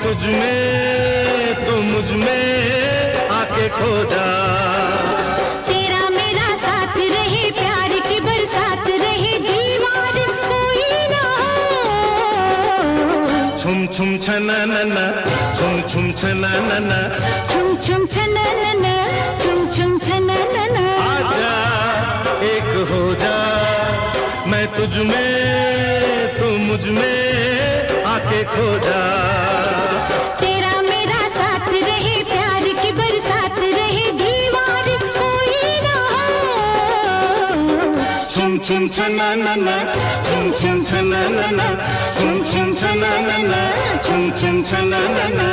तुझ में तू मुझ में आके खो जा। तेरा मेरा साथ रहे, प्यार की बरसात रहे, दीवार कोई ना हो। छुम छुम छना नना, छुम छुम छना नना, छुम छुम छना नना, छुम छुम छना नना। आजा एक हो जा, मैं तुझ में तू मुझ में आके खो जा। तेरा मेरा साथ रहे, प्यार की बरसात रहे, दीवार कोई ना हो। छुम छुम छना नना, छुम छुम छना नना, छुम छुम छना नना, छुम छुम छना नना।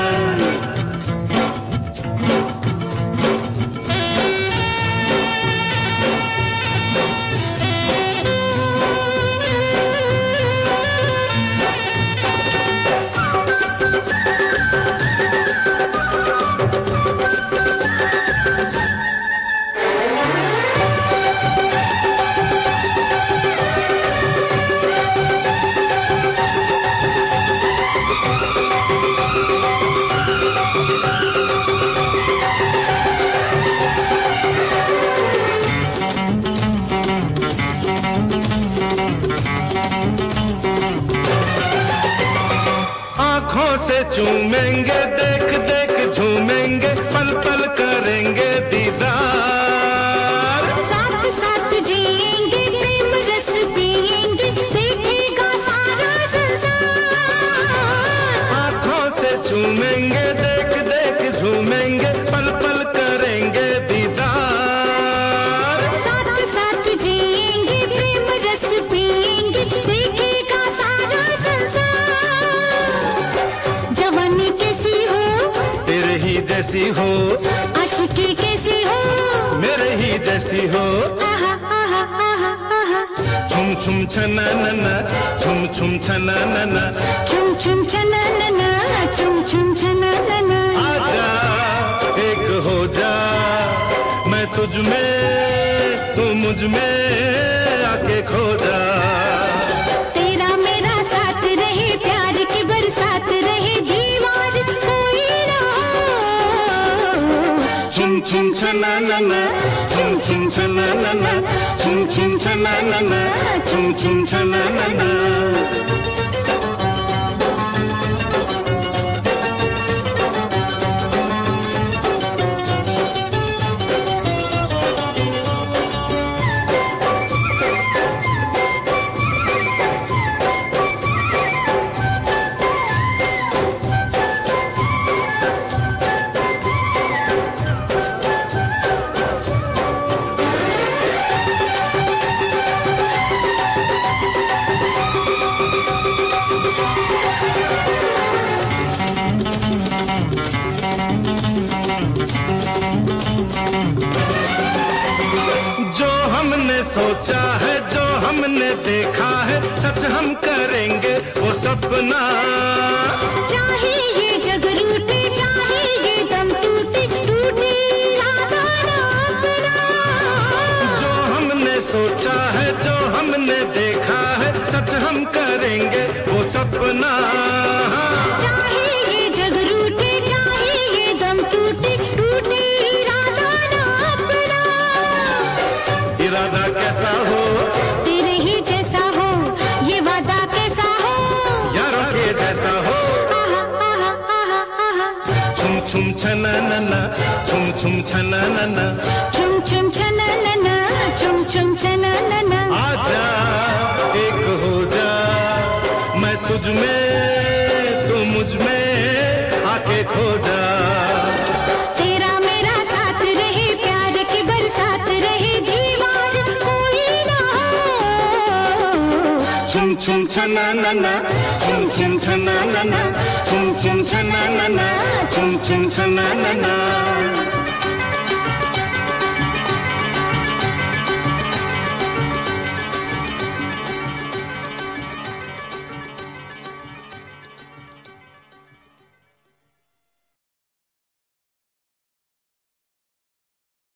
आँखों से चूमेंगे, देख देख झूमेंगे, पल पल करेंगे दीदार। साथ साथ जिएंगे, प्रेम रस पिएंगे, देखेगा सारा संसार। आँखों से चूमेंगे, देख देख झूमेंगे, पल पल करेंगे दीदार। साथ साथ जिएंगे, प्रेम रस पिएंगे, देखेगा सारा संसार। जवानी कैसी हो, तेरे ही जैसी हो, आशिकी कैसी हो, मेरे ही जैसी हो। आहा आहा आहा आहा। छुम छुम छना नना, छुम छुम छना नना, छुम छुम छना नना, छुम छुम छना नना। आजा एक हो जा, मैं तुझ में तू मुझ में आके खो जा। तेरा मेरा साथ रहे, प्यार की बरसात रहे, दीवार कोई ना हो। छुम छुम छना नना, छुम छुम छना नना, छुम छुम छना नना, छुम छुम छना नना। जो हमने सोचा है, जो हमने देखा है, सच हम करेंगे वो सपना। चाहे ये जग रूठे, चाहे ये दम टूटे, टूटे इरादा ना अपना। जो हमने सोचा है, जो हमने देखा है, सच हम करेंगे वो सपना। चाहे ये जग रूठे, चाहे ये दम टूटे, टूटे इरादा ना अपना। इरादा कैसा हो, तेरे ही जैसा हो, ये वादा कैसा हो, यारों के जैसा हो। आहा आहा आहा आहा। छुम छुम छना नना, छुम छुम छना नना, छुम छुम छना नना, छुम छुम छना नना। आजा एक हो जा, मैं तुझ में तू मुझ में आके खो जा। तेरा मेरा साथ रहे, प्यार की बरसात रहे, दीवार कोई ना हो। छुम छुम छना नना, छुम छुम छना नना, छुम छुम छना नना, छुम छुम छना नना।